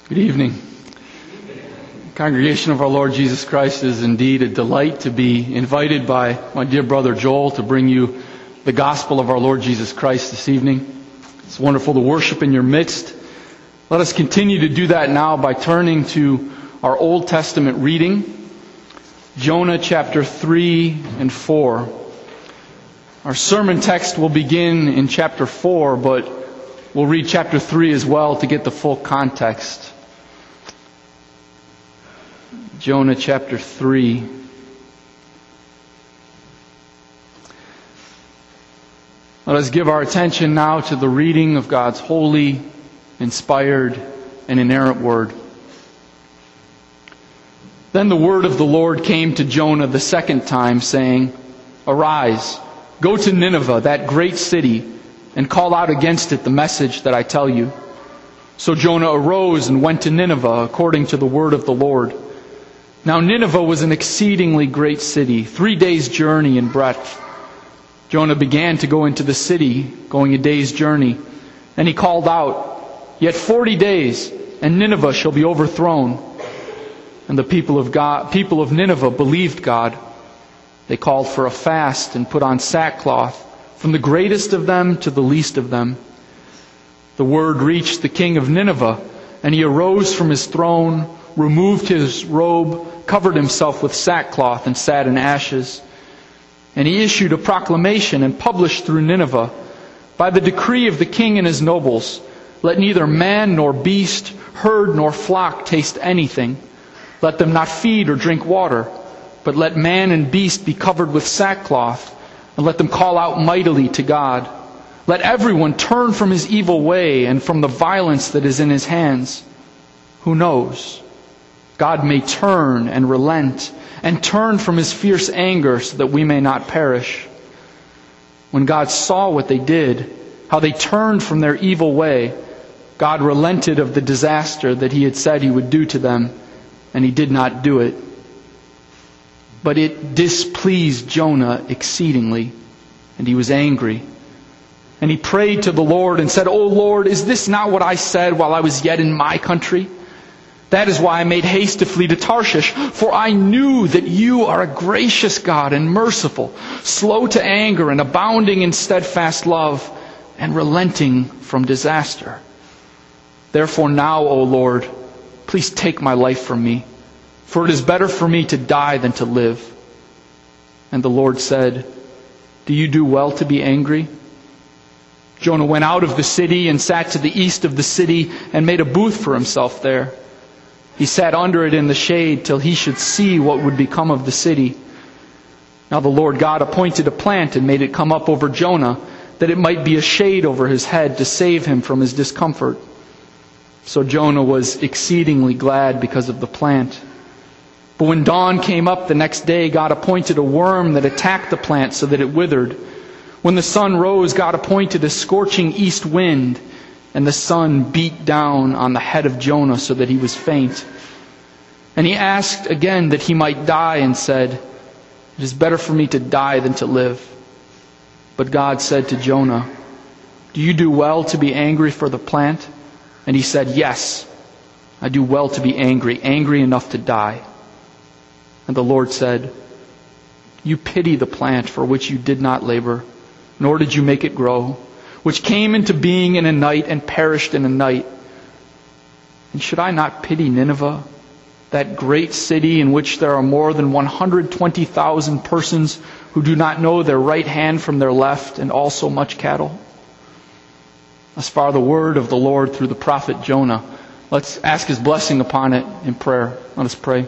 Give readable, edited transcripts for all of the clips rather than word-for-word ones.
Good evening. Congregation of our Lord Jesus Christ, it is indeed a delight to be invited by my dear brother Joel to bring you the gospel of our Lord Jesus Christ this evening. It's wonderful to worship in your midst. Let us continue to do that now by turning to our Old Testament reading, Jonah chapter 3 and 4. Our sermon text will begin in chapter 4, but we'll read chapter 3 as well to get the full context. Jonah chapter 3. Let us give our attention now to the reading of God's holy, inspired, and inerrant word. Then the word of the Lord came to Jonah the second time, saying, "Arise, go to Nineveh, that great city, and call out against it the message that I tell you." So Jonah arose and went to Nineveh according to the word of the Lord. Now Nineveh was an exceedingly great city, 3 days' journey in breadth. Jonah began to go into the city, going a day's journey, and he called out, "Yet 40 days, and Nineveh shall be overthrown." And the people of Nineveh believed God. They called for a fast and put on sackcloth, from the greatest of them to the least of them. The word reached the king of Nineveh, and he arose from his throne, removed his robe, covered himself with sackcloth, and sat in ashes. And he issued a proclamation and published through Nineveh, "By the decree of the king and his nobles, let neither man nor beast, herd nor flock taste anything. Let them not feed or drink water, but let man and beast be covered with sackcloth, and let them call out mightily to God. Let everyone turn from his evil way and from the violence that is in his hands. Who knows? God may turn and relent, and turn from his fierce anger so that we may not perish." When God saw what they did, how they turned from their evil way, God relented of the disaster that he had said he would do to them, and he did not do it. But it displeased Jonah exceedingly, and he was angry. And he prayed to the Lord and said, "O Lord, is this not what I said while I was yet in my country? That is why I made haste to flee to Tarshish, for I knew that you are a gracious God and merciful, slow to anger and abounding in steadfast love, and relenting from disaster. Therefore now, O Lord, please take my life from me, for it is better for me to die than to live." And the Lord said, "Do you do well to be angry?" Jonah went out of the city and sat to the east of the city and made a booth for himself there. He sat under it in the shade till he should see what would become of the city. Now the Lord God appointed a plant and made it come up over Jonah, that it might be a shade over his head to save him from his discomfort. So Jonah was exceedingly glad because of the plant. But when dawn came up the next day, God appointed a worm that attacked the plant so that it withered. When the sun rose, God appointed a scorching east wind, and the sun beat down on the head of Jonah so that he was faint. And he asked again that he might die and said, "It is better for me to die than to live." But God said to Jonah, "Do you do well to be angry for the plant?" And he said, "Yes, I do well to be angry, angry enough to die." And the Lord said, "You pity the plant for which you did not labor, nor did you make it grow, which came into being in a night and perished in a night. And should I not pity Nineveh, that great city in which there are more than 120,000 persons who do not know their right hand from their left, and also much cattle?" As far the word of the Lord through the prophet Jonah. Let's ask his blessing upon it in prayer. Let us pray.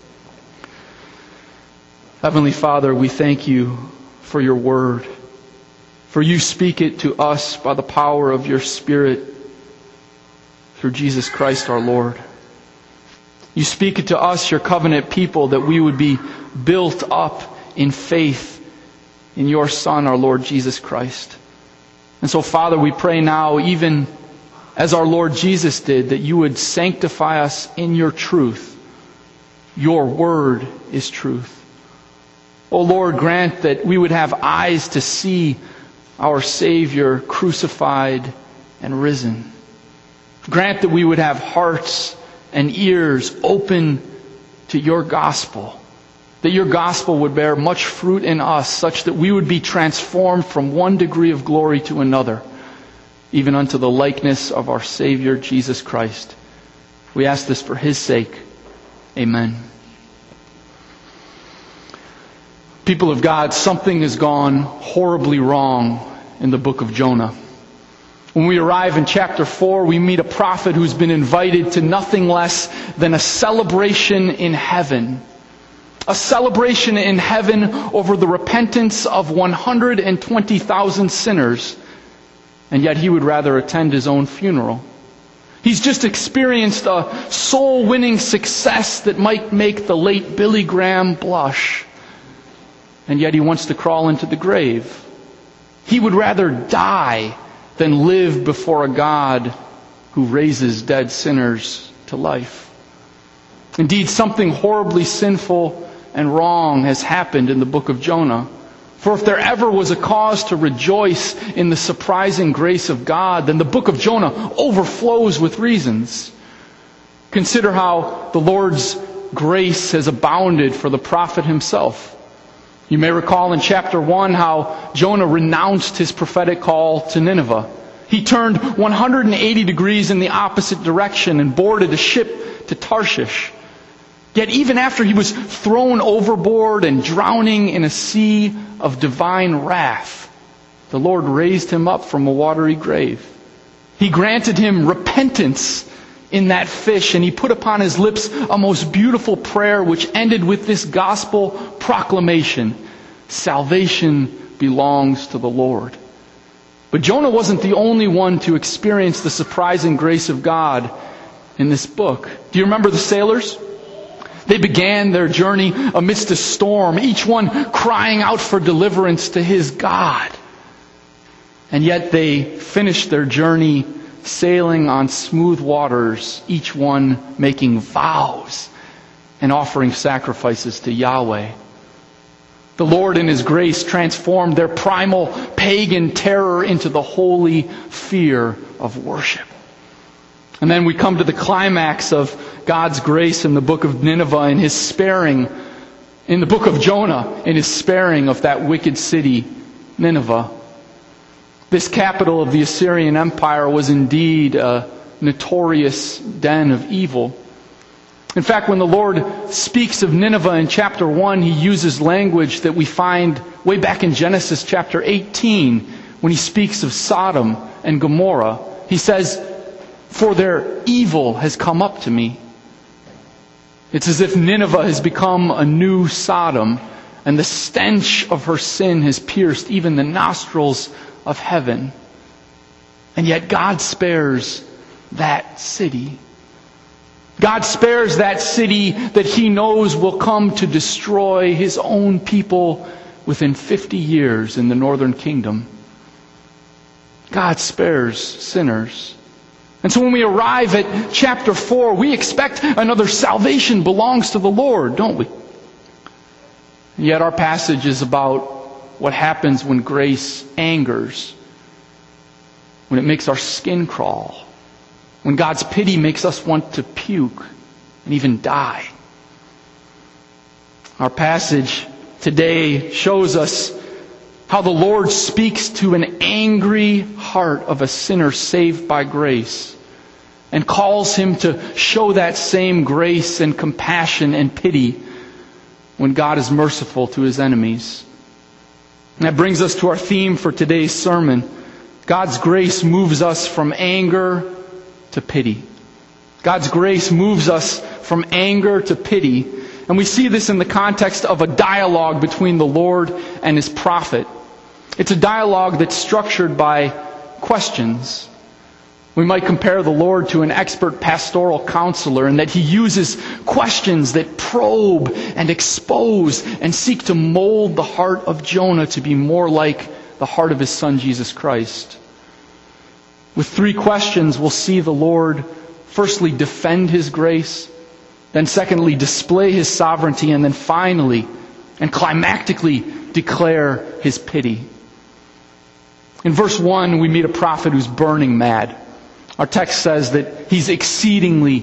Heavenly Father, we thank you for your word. For you speak it to us by the power of your Spirit through Jesus Christ our Lord. You speak it to us, your covenant people, that we would be built up in faith in your Son, our Lord Jesus Christ. And so, Father, we pray now, even as our Lord Jesus did, that you would sanctify us in your truth. Your word is truth. O Lord, grant that we would have eyes to see our Savior crucified and risen. Grant that we would have hearts and ears open to your gospel, that your gospel would bear much fruit in us, such that we would be transformed from one degree of glory to another, even unto the likeness of our Savior, Jesus Christ. We ask this for His sake. Amen. People of God, something has gone horribly wrong in the book of Jonah. When we arrive in chapter 4, we meet a prophet who's been invited to nothing less than a celebration in heaven. A celebration in heaven over the repentance of 120,000 sinners, and yet he would rather attend his own funeral. He's just experienced a soul-winning success that might make the late Billy Graham blush, and yet he wants to crawl into the grave. He would rather die than live before a God who raises dead sinners to life. Indeed, something horribly sinful and wrong has happened in the book of Jonah. For if there ever was a cause to rejoice in the surprising grace of God, then the book of Jonah overflows with reasons. Consider how the Lord's grace has abounded for the prophet himself. You may recall in chapter 1 how Jonah renounced his prophetic call to Nineveh. He turned 180 degrees in the opposite direction and boarded a ship to Tarshish. Yet even after he was thrown overboard and drowning in a sea of divine wrath, the Lord raised him up from a watery grave. He granted him repentance in that fish, and He put upon his lips a most beautiful prayer which ended with this gospel proclamation: salvation belongs to the Lord. But Jonah wasn't the only one to experience the surprising grace of God in this book. Do you remember the sailors? They began their journey amidst a storm, each one crying out for deliverance to his God. And yet they finished their journey sailing on smooth waters, each one making vows and offering sacrifices to Yahweh. The Lord in His grace transformed their primal pagan terror into the holy fear of worship. And then we come to the climax of God's grace in the book of Nineveh, in His sparing, in the book of Jonah, in His sparing of that wicked city, Nineveh. This capital of the Assyrian Empire was indeed a notorious den of evil. In fact, when the Lord speaks of Nineveh in chapter 1, He uses language that we find way back in Genesis chapter 18, when He speaks of Sodom and Gomorrah. He says, "For their evil has come up to me." It's as if Nineveh has become a new Sodom, and the stench of her sin has pierced even the nostrils of heaven. And yet God spares that city. God spares that city that He knows will come to destroy His own people within 50 years in the northern kingdom. God spares sinners. And so when we arrive at chapter 4, we expect another salvation belongs to the Lord, don't we? And yet our passage is about what happens when grace angers, when it makes our skin crawl, when God's pity makes us want to puke and even die. Our passage today shows us how the Lord speaks to an angry heart of a sinner saved by grace, and calls him to show that same grace and compassion and pity when God is merciful to His enemies. And that brings us to our theme for today's sermon. God's grace moves us from anger to pity. God's grace moves us from anger to pity. And we see this in the context of a dialogue between the Lord and His prophet. It's a dialogue that's structured by questions. We might compare the Lord to an expert pastoral counselor in that He uses questions that probe and expose and seek to mold the heart of Jonah to be more like the heart of His Son, Jesus Christ. With 3 questions, we'll see the Lord firstly defend His grace, then secondly display His sovereignty, and then finally and climactically declare His pity. In verse 1, we meet a prophet who's burning mad. Our text says that he's exceedingly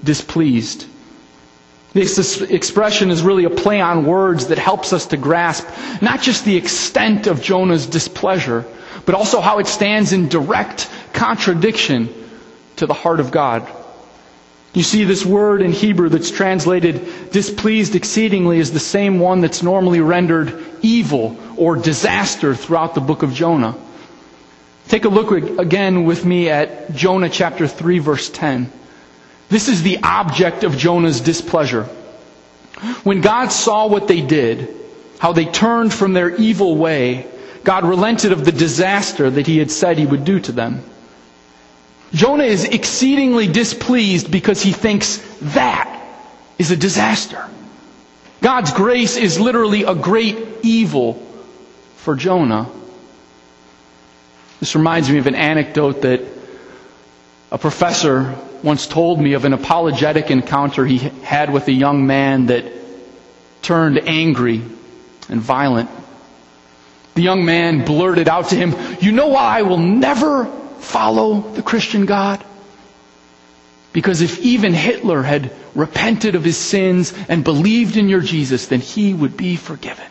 displeased. This expression is really a play on words that helps us to grasp not just the extent of Jonah's displeasure, but also how it stands in direct contradiction to the heart of God. You see, this word in Hebrew that's translated displeased exceedingly is the same one that's normally rendered evil or disaster throughout the book of Jonah. Take a look again with me at Jonah chapter 3, verse 10. This is the object of Jonah's displeasure. When God saw what they did, how they turned from their evil way, God relented of the disaster that He had said He would do to them. Jonah is exceedingly displeased because he thinks that is a disaster. God's grace is literally a great evil for Jonah. This reminds me of an anecdote that a professor once told me of an apologetic encounter he had with a young man that turned angry and violent. The young man blurted out to him, "You know why I will never follow the Christian God? Because if even Hitler had repented of his sins and believed in your Jesus, then he would be forgiven."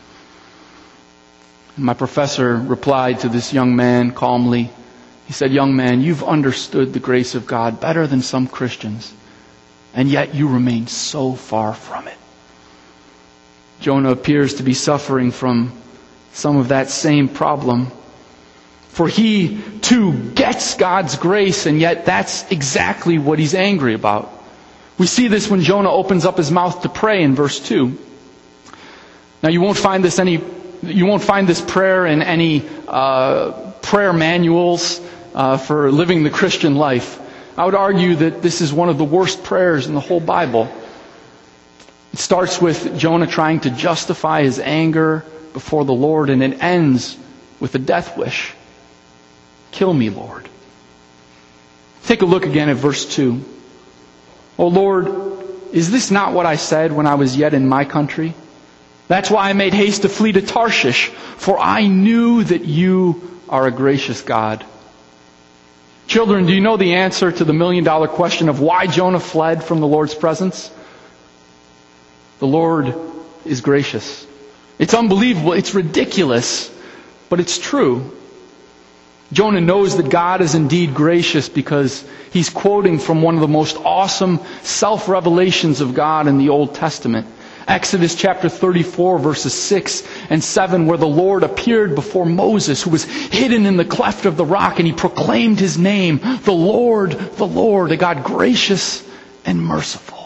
And my professor replied to this young man calmly. He said, "Young man, you've understood the grace of God better than some Christians, and yet you remain so far from it." Jonah appears to be suffering from some of that same problem. For he, too, gets God's grace, and yet that's exactly what he's angry about. We see this when Jonah opens up his mouth to pray in verse 2. Now you won't find this prayer in any prayer manuals for living the Christian life. I would argue that this is one of the worst prayers in the whole Bible. It starts with Jonah trying to justify his anger before the Lord, and it ends with a death wish. "Kill me, Lord." Take a look again at verse 2. "O Lord, is this not what I said when I was yet in my country? That's why I made haste to flee to Tarshish, for I knew that you are a gracious God." Children, do you know the answer to the million-dollar question of why Jonah fled from the Lord's presence? The Lord is gracious. It's unbelievable, it's ridiculous, but it's true. Jonah knows that God is indeed gracious because he's quoting from one of the most awesome self-revelations of God in the Old Testament. Exodus chapter 34, verses 6 and 7, where the Lord appeared before Moses, who was hidden in the cleft of the rock, and he proclaimed his name, the Lord, a God gracious and merciful.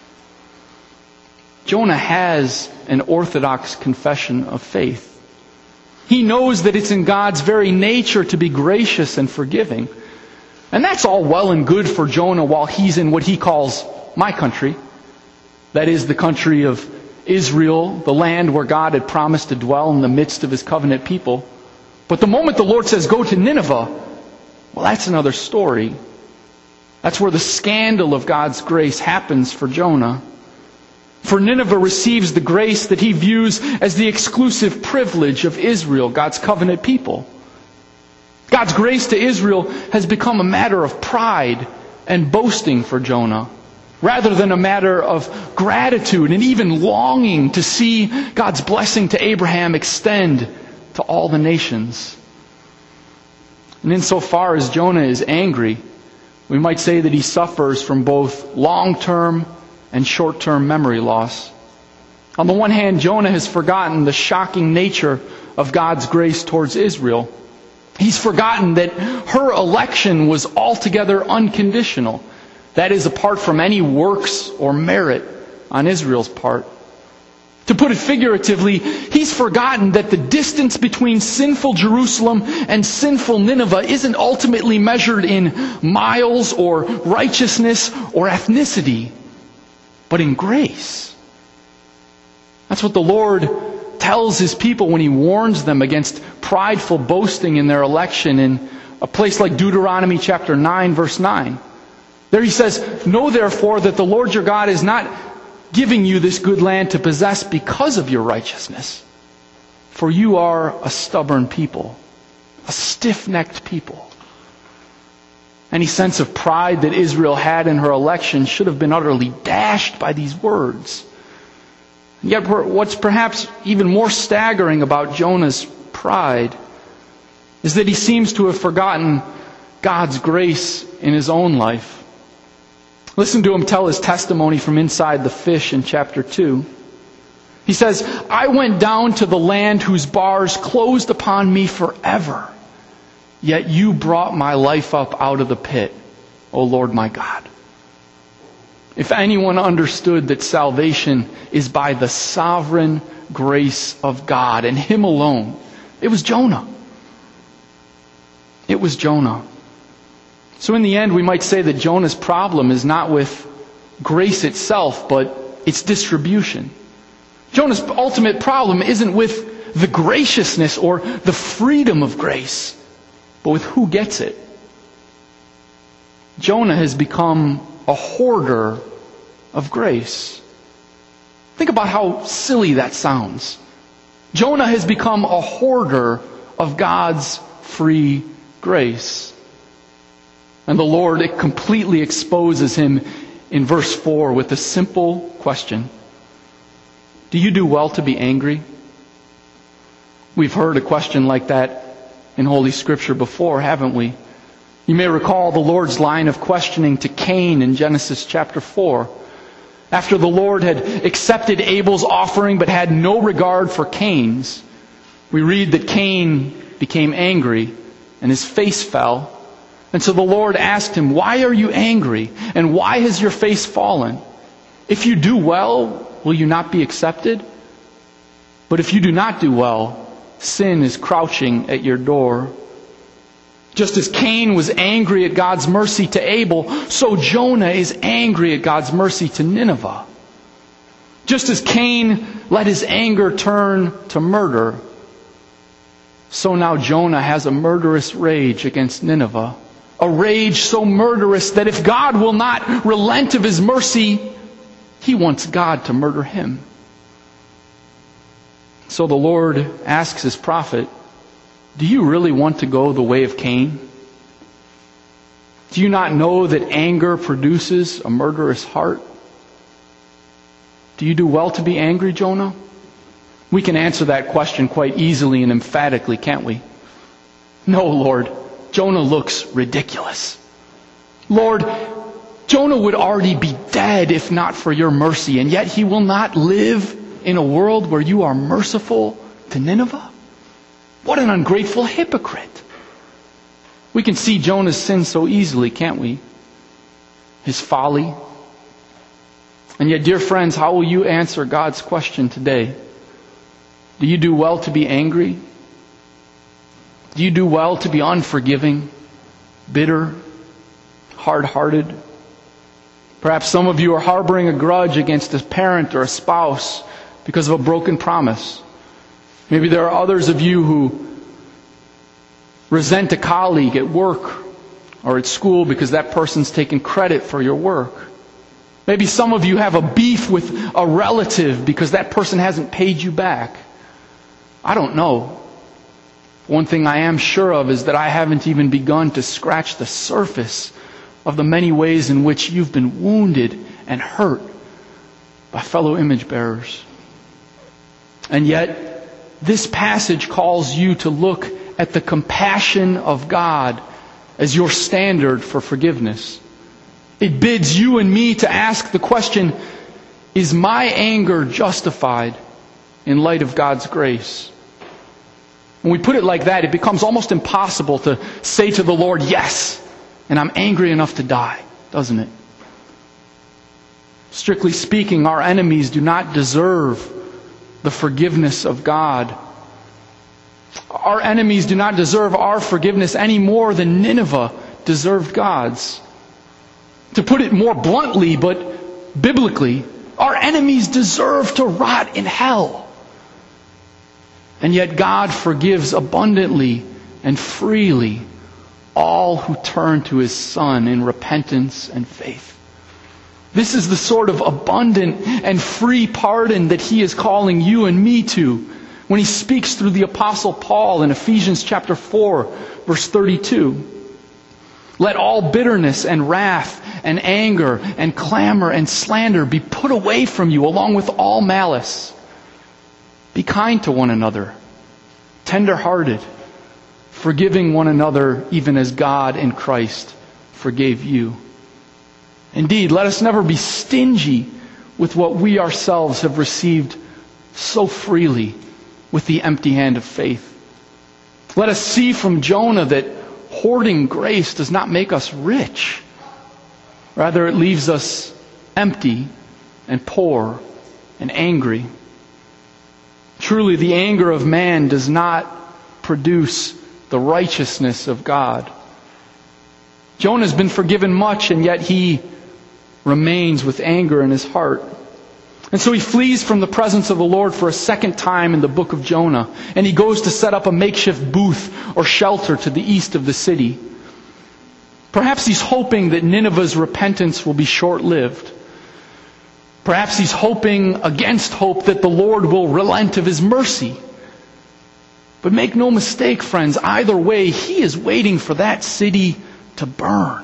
Jonah has an orthodox confession of faith. He knows that it's in God's very nature to be gracious and forgiving. And that's all well and good for Jonah while he's in what he calls my country. That is the country of Israel, the land where God had promised to dwell in the midst of His covenant people. But the moment the Lord says, "Go to Nineveh," well, that's another story. That's where the scandal of God's grace happens for Jonah. For Nineveh receives the grace that he views as the exclusive privilege of Israel, God's covenant people. God's grace to Israel has become a matter of pride and boasting for Jonah, rather than a matter of gratitude and even longing to see God's blessing to Abraham extend to all the nations. And insofar as Jonah is angry, we might say that he suffers from both long-term and short-term memory loss. On the one hand, Jonah has forgotten the shocking nature of God's grace towards Israel. He's forgotten that her election was altogether unconditional. That is, apart from any works or merit on Israel's part. To put it figuratively, he's forgotten that the distance between sinful Jerusalem and sinful Nineveh isn't ultimately measured in miles or righteousness or ethnicity, but in grace. That's what the Lord tells His people when He warns them against prideful boasting in their election in a place like Deuteronomy chapter 9, verse 9. There He says, "Know therefore that the Lord your God is not giving you this good land to possess because of your righteousness. For you are a stubborn people, a stiff-necked people." Any sense of pride that Israel had in her election should have been utterly dashed by these words. And yet what's perhaps even more staggering about Jonah's pride is that he seems to have forgotten God's grace in his own life. Listen to him tell his testimony from inside the fish in chapter 2. He says, "I went down to the land whose bars closed upon me forever. Yet you brought my life up out of the pit, O Lord my God." If anyone understood that salvation is by the sovereign grace of God and Him alone, it was Jonah. It was Jonah. So in the end, we might say that Jonah's problem is not with grace itself, but its distribution. Jonah's ultimate problem isn't with the graciousness or the freedom of grace, but with who gets it. Jonah has become a hoarder of grace. Think about how silly that sounds. Jonah has become a hoarder of God's free grace. And the Lord completely exposes him in verse 4 with a simple question. Do you do well to be angry? We've heard a question like that in Holy Scripture before, haven't we? You may recall the Lord's line of questioning to Cain in Genesis chapter 4. After the Lord had accepted Abel's offering but had no regard for Cain's, we read that Cain became angry and his face fell. And so the Lord asked him, "Why are you angry? And why has your face fallen? If you do well, will you not be accepted? But if you do not do well, sin is crouching at your door." Just as Cain was angry at God's mercy to Abel, so Jonah is angry at God's mercy to Nineveh. Just as Cain let his anger turn to murder, so now Jonah has a murderous rage against Nineveh. A rage so murderous that if God will not relent of His mercy, he wants God to murder him. So the Lord asks His prophet, "Do you really want to go the way of Cain? Do you not know that anger produces a murderous heart? Do you do well to be angry, Jonah?" We can answer that question quite easily and emphatically, can't we? No, Lord. Jonah looks ridiculous. Lord, Jonah would already be dead if not for your mercy, and yet he will not live in a world where you are merciful to Nineveh? What an ungrateful hypocrite. We can see Jonah's sin so easily, can't we? His folly. And yet, dear friends, how will you answer God's question today? Do you do well to be angry? Do you do well to be unforgiving, bitter, hard-hearted? Perhaps some of you are harboring a grudge against a parent or a spouse because of a broken promise. Maybe there are others of you who resent a colleague at work or at school because that person's taken credit for your work. Maybe some of you have a beef with a relative because that person hasn't paid you back. I don't know. One thing I am sure of is that I haven't even begun to scratch the surface of the many ways in which you've been wounded and hurt by fellow image bearers. And yet, this passage calls you to look at the compassion of God as your standard for forgiveness. It bids you and me to ask the question, is my anger justified in light of God's grace? When we put it like that, it becomes almost impossible to say to the Lord, yes, and I'm angry enough to die, doesn't it? Strictly speaking, our enemies do not deserve the forgiveness of God. Our enemies do not deserve our forgiveness any more than Nineveh deserved God's. To put it more bluntly, but biblically, our enemies deserve to rot in hell. And yet God forgives abundantly and freely all who turn to His Son in repentance and faith. This is the sort of abundant and free pardon that He is calling you and me to when He speaks through the Apostle Paul in Ephesians chapter 4, verse 32. Let all bitterness and wrath and anger and clamor and slander be put away from you, along with all malice. Be kind to one another, tender-hearted, forgiving one another even as God in Christ forgave you. Indeed, let us never be stingy with what we ourselves have received so freely with the empty hand of faith. Let us see from Jonah that hoarding grace does not make us rich. Rather, it leaves us empty and poor and angry. Truly, the anger of man does not produce the righteousness of God. Jonah has been forgiven much, and yet he remains with anger in his heart. And so he flees from the presence of the Lord for a second time in the book of Jonah. And he goes to set up a makeshift booth or shelter to the east of the city. Perhaps he's hoping that Nineveh's repentance will be short-lived. Perhaps he's hoping against hope that the Lord will relent of his mercy. But make no mistake, friends, either way, he is waiting for that city to burn.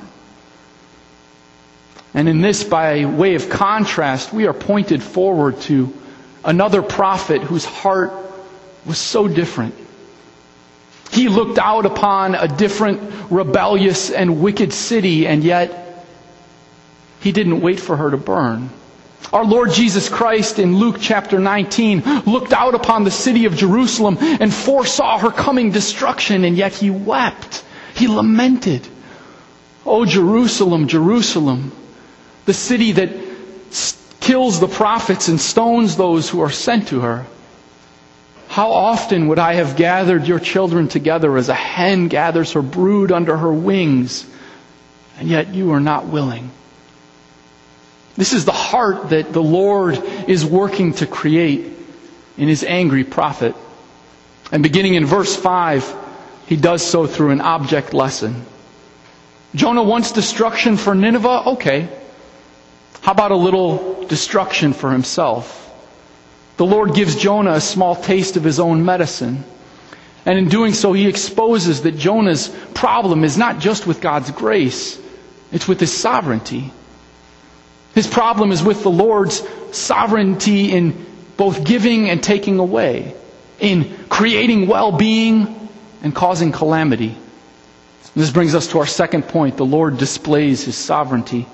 And in this, by way of contrast, we are pointed forward to another prophet whose heart was so different. He looked out upon a different, rebellious and wicked city, and yet he didn't wait for her to burn. Our Lord Jesus Christ in Luke chapter 19 looked out upon the city of Jerusalem and foresaw her coming destruction, and yet he wept. He lamented. "Oh, Jerusalem, Jerusalem, the city that kills the prophets and stones those who are sent to her. How often would I have gathered your children together as a hen gathers her brood under her wings, and yet you are not willing." This is the heart that the Lord is working to create in His angry prophet. And beginning in verse 5, He does so through an object lesson. Jonah wants destruction for Nineveh? Okay. How about a little destruction for himself? The Lord gives Jonah a small taste of His own medicine. And in doing so, He exposes that Jonah's problem is not just with God's grace, it's with His sovereignty. His problem is with the Lord's sovereignty in both giving and taking away, in creating well-being and causing calamity. This brings us to our second point. The Lord displays His sovereignty.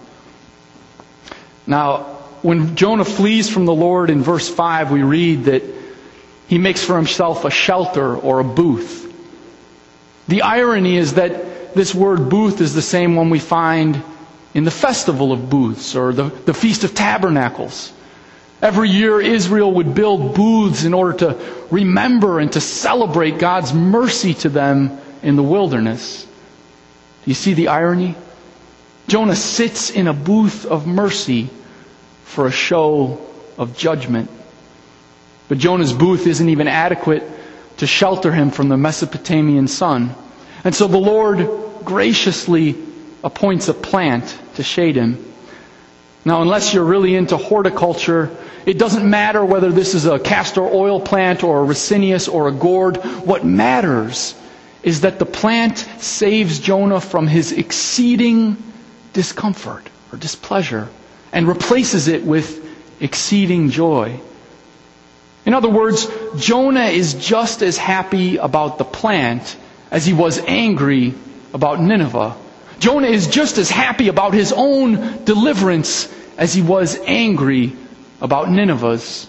Now, when Jonah flees from the Lord in verse 5, we read that he makes for himself a shelter or a booth. The irony is that this word booth is the same one we find in the Festival of Booths or the Feast of Tabernacles. Every year Israel would build booths in order to remember and to celebrate God's mercy to them in the wilderness. Do you see the irony? Jonah sits in a booth of mercy for a show of judgment. But Jonah's booth isn't even adequate to shelter him from the Mesopotamian sun. And so the Lord graciously appoints a plant to shade him. Now, unless you're really into horticulture, it doesn't matter whether this is a castor oil plant or a ricinus or a gourd. What matters is that the plant saves Jonah from his exceeding discomfort or displeasure and replaces it with exceeding joy. In other words, Jonah is just as happy about the plant as he was angry about Nineveh. Jonah is just as happy about his own deliverance as he was angry about Nineveh's.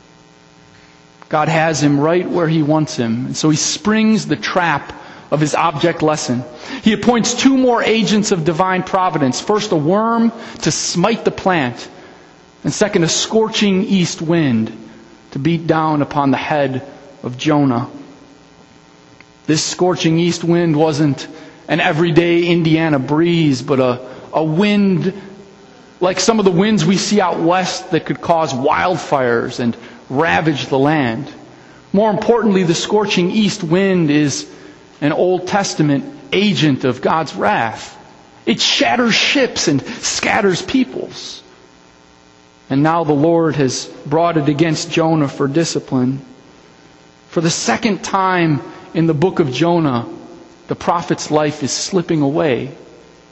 God has him right where He wants him, and so He springs the trap of His object lesson. He appoints two more agents of divine providence. First, a worm to smite the plant, and second, a scorching east wind to beat down upon the head of Jonah. This scorching east wind wasn't an everyday Indiana breeze, but a wind like some of the winds we see out west that could cause wildfires and ravage the land. More importantly, the scorching east wind is an Old Testament agent of God's wrath. It shatters ships and scatters peoples. And now the Lord has brought it against Jonah for discipline. For the second time in the book of Jonah, the prophet's life is slipping away.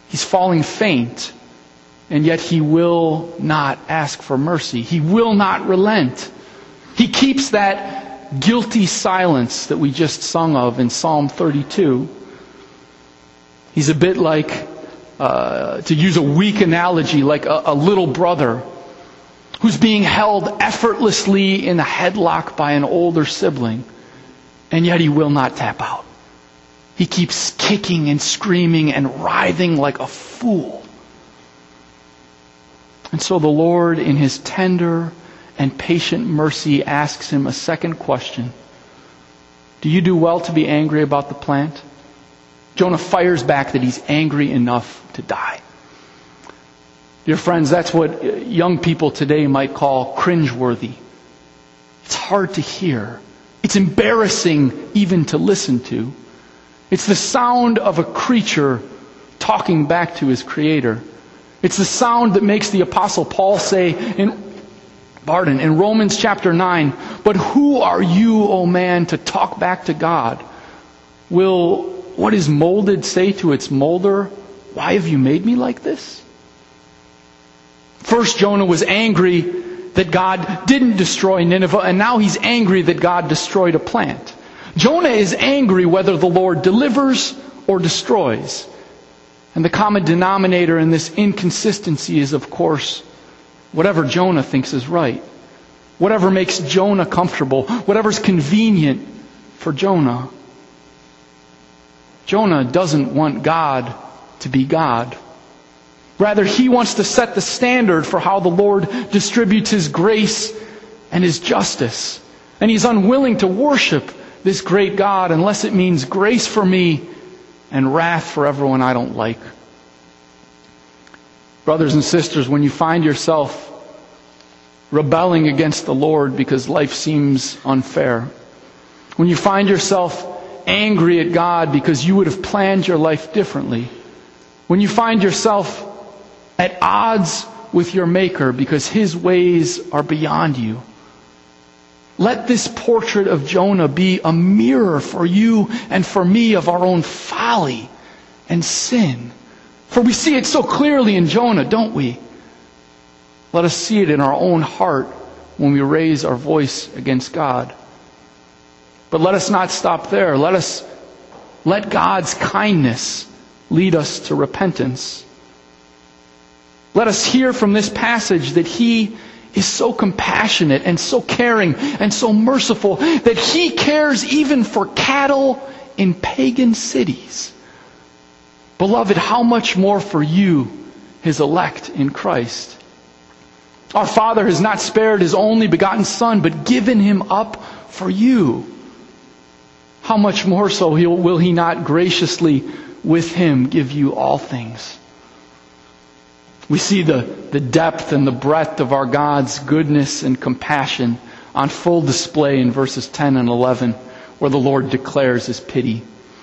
He's falling faint, and yet he will not ask for mercy. He will not relent. He keeps that guilty silence that we just sung of in Psalm 32. He's a bit like, to use a weak analogy, like a little brother who's being held effortlessly in a headlock by an older sibling, and yet he will not tap out. He keeps kicking and screaming and writhing like a fool. And so the Lord, in His tender and patient mercy, asks him a second question. Do you do well to be angry about the plant? Jonah fires back that he's angry enough to die. Dear friends, that's what young people today might call cringeworthy. It's hard to hear. It's embarrassing even to listen to. It's the sound of a creature talking back to his Creator. It's the sound that makes the Apostle Paul say in Romans chapter 9, "But who are you, O man, to talk back to God? Will what is molded say to its molder, why have you made me like this?" First, Jonah was angry that God didn't destroy Nineveh, and now he's angry that God destroyed a plant. Jonah is angry whether the Lord delivers or destroys. And the common denominator in this inconsistency is, of course, whatever Jonah thinks is right. Whatever makes Jonah comfortable. Whatever's convenient for Jonah. Jonah doesn't want God to be God. Rather, he wants to set the standard for how the Lord distributes His grace and His justice. And he's unwilling to worship this great God unless it means grace for me and wrath for everyone I don't like. Brothers and sisters, when you find yourself rebelling against the Lord because life seems unfair, when you find yourself angry at God because you would have planned your life differently, when you find yourself at odds with your Maker because His ways are beyond you, let this portrait of Jonah be a mirror for you and for me of our own folly and sin. For we see it so clearly in Jonah, don't we? Let us see it in our own heart when we raise our voice against God. But let us not stop there. Let God's kindness lead us to repentance. Let us hear from this passage that He is so compassionate and so caring and so merciful that He cares even for cattle in pagan cities. Beloved, how much more for you, His elect in Christ? Our Father has not spared His only begotten Son, but given Him up for you. How much more so will He not graciously with Him give you all things? We see the depth and the breadth of our God's goodness and compassion on full display in verses 10 and 11, where the Lord declares His pity.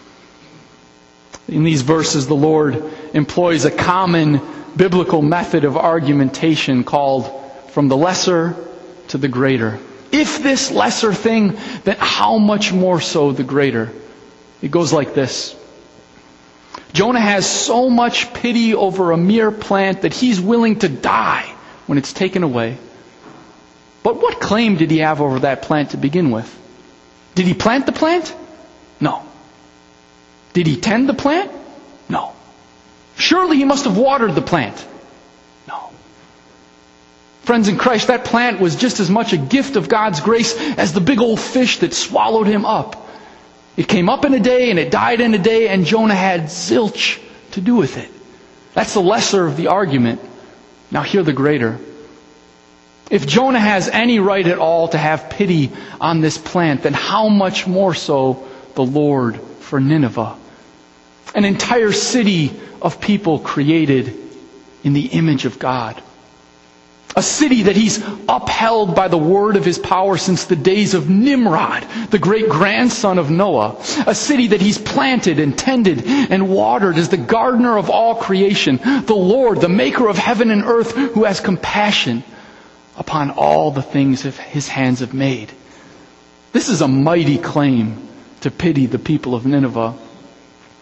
In these verses, the Lord employs a common biblical method of argumentation called from the lesser to the greater. If this lesser thing, then how much more so the greater? It goes like this. Jonah has so much pity over a mere plant that he's willing to die when it's taken away. But what claim did he have over that plant to begin with? Did he plant the plant? No. Did he tend the plant? No. Surely he must have watered the plant. No. Friends in Christ, that plant was just as much a gift of God's grace as the big old fish that swallowed him up. It came up in a day and it died in a day, and Jonah had zilch to do with it. That's the lesser of the argument. Now hear the greater. If Jonah has any right at all to have pity on this plant, then how much more so the Lord for Nineveh? An entire city of people created in the image of God. A city that He's upheld by the word of His power since the days of Nimrod, the great grandson of Noah. A city that He's planted and tended and watered as the gardener of all creation. The Lord, the maker of heaven and earth, who has compassion upon all the things His hands have made. This is a mighty claim to pity the people of Nineveh.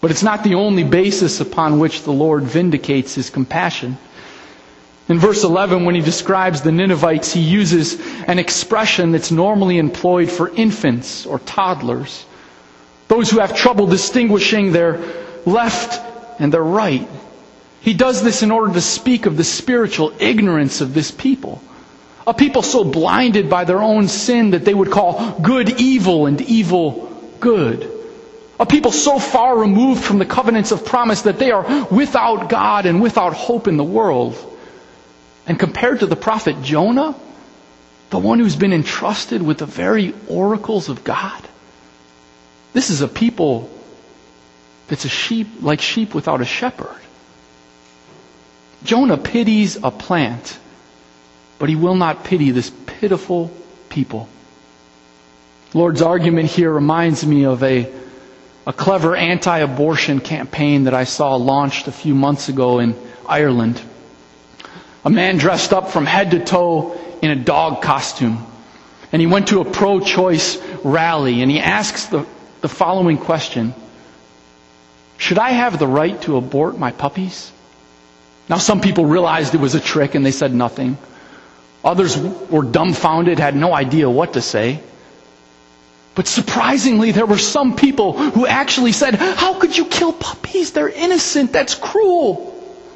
But it's not the only basis upon which the Lord vindicates His compassion. In verse 11, when He describes the Ninevites, He uses an expression that's normally employed for infants or toddlers, those who have trouble distinguishing their left and their right. He does this in order to speak of the spiritual ignorance of this people. A people so blinded by their own sin that they would call good evil and evil good. A people so far removed from the covenants of promise that they are without God and without hope in the world. And compared to the prophet Jonah, the one who's been entrusted with the very oracles of God, this is a people that's like sheep without a shepherd. Jonah pities a plant, but he will not pity this pitiful people. The Lord's argument here reminds me of a clever anti-abortion campaign that I saw launched a few months ago in Ireland. A man dressed up from head to toe in a dog costume. And he went to a pro-choice rally and he asks the following question: should I have the right to abort my puppies? Now some people realized it was a trick and they said nothing. Others were dumbfounded, had no idea what to say. But surprisingly, there were some people who actually said, "How could you kill puppies? They're innocent. That's cruel."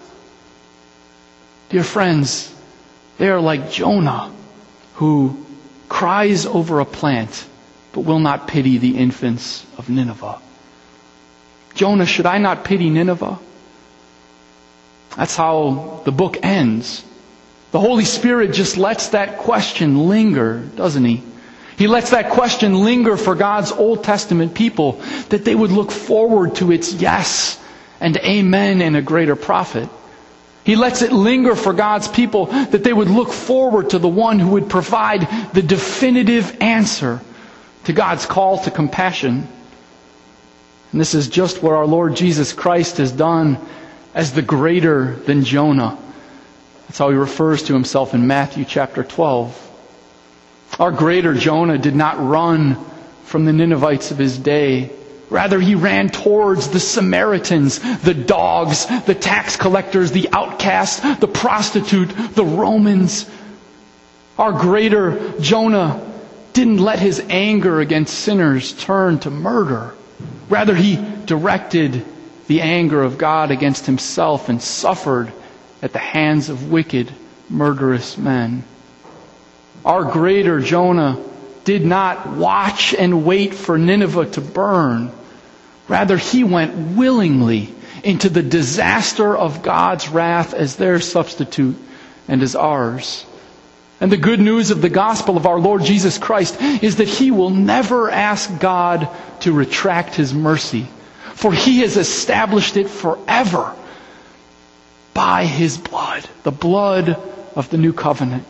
Dear friends, they are like Jonah, who cries over a plant, but will not pity the infants of Nineveh. Jonah, should I not pity Nineveh? That's how the book ends. The Holy Spirit just lets that question linger, doesn't He? He lets that question linger for God's Old Testament people, that they would look forward to its yes and amen in a greater prophet. He lets it linger for God's people, that they would look forward to the one who would provide the definitive answer to God's call to compassion. And this is just what our Lord Jesus Christ has done as the greater than Jonah. That's how He refers to Himself in Matthew chapter 12. Our greater Jonah did not run from the Ninevites of his day. Rather, he ran towards the Samaritans, the dogs, the tax collectors, the outcasts, the prostitute, the Romans. Our greater Jonah didn't let his anger against sinners turn to murder. Rather, he directed the anger of God against himself and suffered at the hands of wicked, murderous men. Our greater Jonah did not watch and wait for Nineveh to burn. Rather, he went willingly into the disaster of God's wrath as their substitute and as ours. And the good news of the gospel of our Lord Jesus Christ is that He will never ask God to retract His mercy, for He has established it forever by His blood, the blood of the new covenant.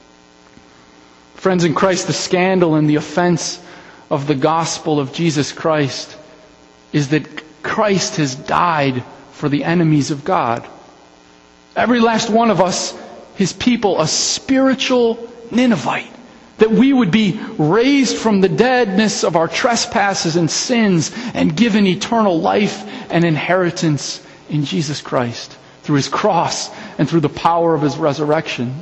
Friends in Christ, the scandal and the offense of the gospel of Jesus Christ is that Christ has died for the enemies of God. Every last one of us, His people, a spiritual Ninevite, that we would be raised from the deadness of our trespasses and sins and given eternal life and inheritance in Jesus Christ through His cross and through the power of His resurrection.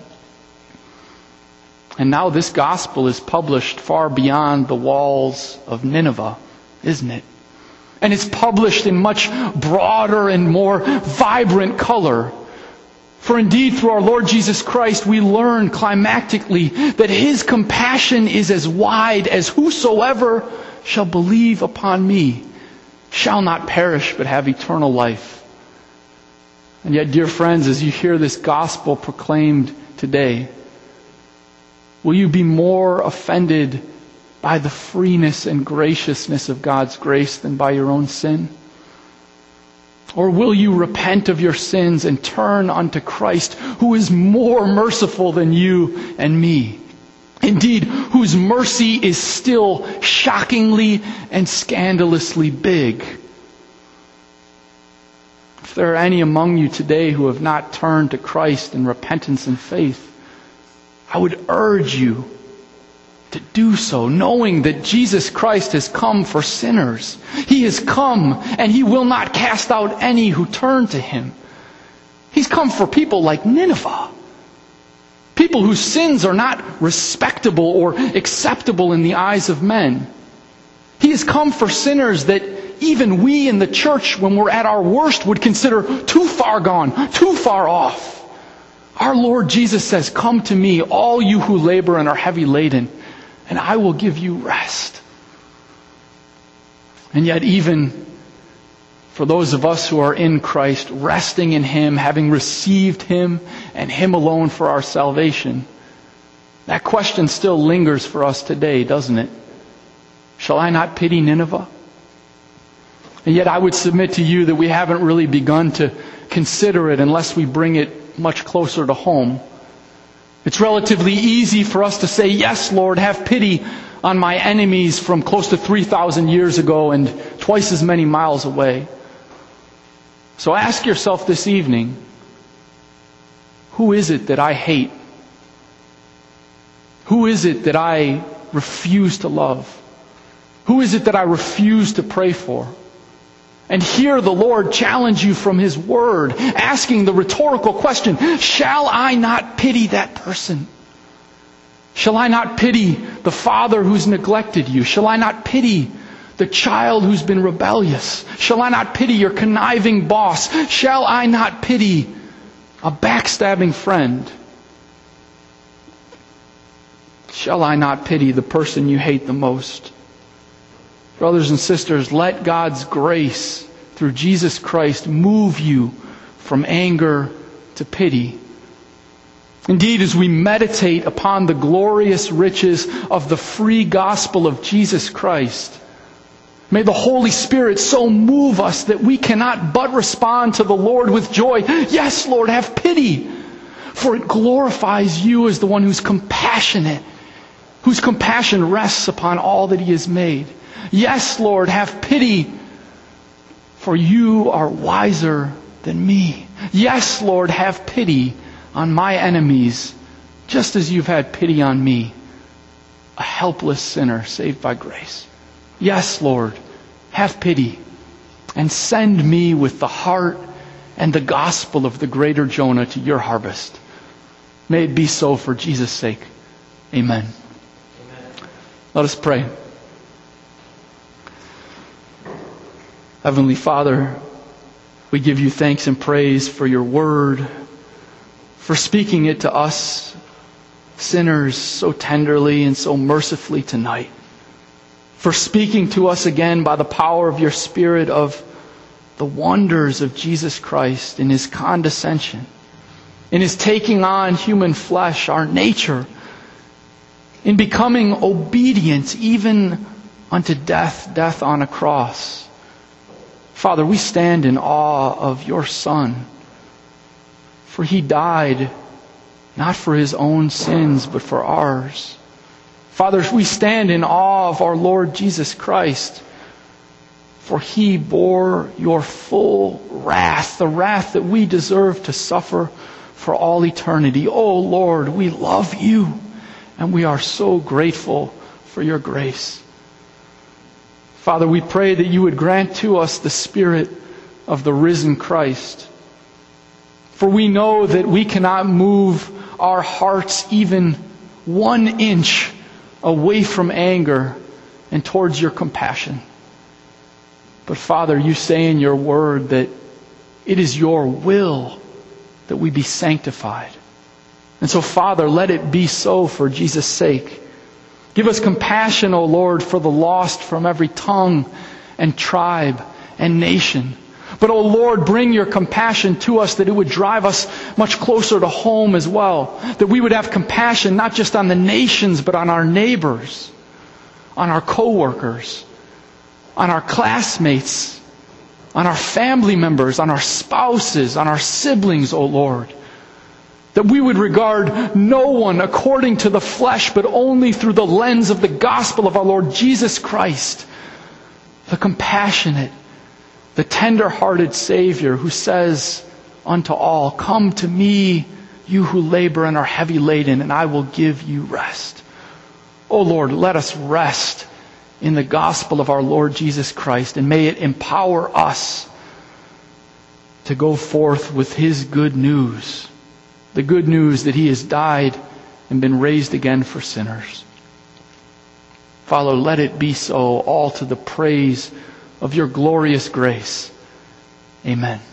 And now this gospel is published far beyond the walls of Nineveh, isn't it? And it's published in much broader and more vibrant color. For indeed, through our Lord Jesus Christ, we learn climactically that His compassion is as wide as whosoever shall believe upon me shall not perish but have eternal life. And yet, dear friends, as you hear this gospel proclaimed today, will you be more offended by the freeness and graciousness of God's grace than by your own sin? Or will you repent of your sins and turn unto Christ, who is more merciful than you and me? Indeed, whose mercy is still shockingly and scandalously big. If there are any among you today who have not turned to Christ in repentance and faith, I would urge you to do so, knowing that Jesus Christ has come for sinners. He has come, and He will not cast out any who turn to Him. He's come for people like Nineveh. People whose sins are not respectable or acceptable in the eyes of men. He has come for sinners that even we in the church, when we're at our worst, would consider too far gone, too far off. Our Lord Jesus says, "Come to me, all you who labor and are heavy laden, and I will give you rest." And yet even for those of us who are in Christ, resting in Him, having received Him and Him alone for our salvation, that question still lingers for us today, doesn't it? Shall I not pity Nineveh? And yet I would submit to you that we haven't really begun to consider it unless we bring it much closer to home. It's relatively easy for us to say, "Yes, Lord, have pity on my enemies from close to 3,000 years ago and twice as many miles away." So ask yourself this evening, who is it that I hate? Who is it that I refuse to love? Who is it that I refuse to pray for? And hear the Lord challenge you from His Word, asking the rhetorical question, shall I not pity that person? Shall I not pity the father who's neglected you? Shall I not pity the child who's been rebellious? Shall I not pity your conniving boss? Shall I not pity a backstabbing friend? Shall I not pity the person you hate the most? Brothers and sisters, let God's grace through Jesus Christ move you from anger to pity. Indeed, as we meditate upon the glorious riches of the free gospel of Jesus Christ, may the Holy Spirit so move us that we cannot but respond to the Lord with joy. "Yes, Lord, have pity," for it glorifies you as the one who's compassionate, whose compassion rests upon all that He has made. "Yes, Lord, have pity, for you are wiser than me." "Yes, Lord, have pity on my enemies, just as you've had pity on me, a helpless sinner saved by grace." "Yes, Lord, have pity, and send me with the heart and the gospel of the greater Jonah to your harvest." May it be so for Jesus' sake. Amen. Let us pray. Heavenly Father, we give you thanks and praise for your word, for speaking it to us sinners so tenderly and so mercifully tonight, for speaking to us again by the power of your Spirit of the wonders of Jesus Christ in His condescension, in His taking on human flesh, our nature, in becoming obedient even unto death on a cross. Father, we stand in awe of your Son, for He died not for His own sins, but for ours. Father, we stand in awe of our Lord Jesus Christ, for He bore your full wrath, the wrath that we deserve to suffer for all eternity. Oh Lord, we love you, and we are so grateful for your grace. Father, we pray that you would grant to us the Spirit of the risen Christ. For we know that we cannot move our hearts even 1 inch away from anger and towards your compassion. But Father, you say in your word that it is your will that we be sanctified. And so, Father, let it be so for Jesus' sake. Give us compassion, O Lord, for the lost from every tongue and tribe and nation. But, O Lord, bring your compassion to us that it would drive us much closer to home as well. That we would have compassion not just on the nations, but on our neighbors, on our co-workers, on our classmates, on our family members, on our spouses, on our siblings, O Lord. That we would regard no one according to the flesh, but only through the lens of the gospel of our Lord Jesus Christ, the compassionate, the tender-hearted Savior who says unto all, "Come to me, you who labor and are heavy laden, and I will give you rest." Oh Lord, let us rest in the gospel of our Lord Jesus Christ, and may it empower us to go forth with His good news. The good news that He has died and been raised again for sinners. Father, let it be so, all to the praise of your glorious grace. Amen.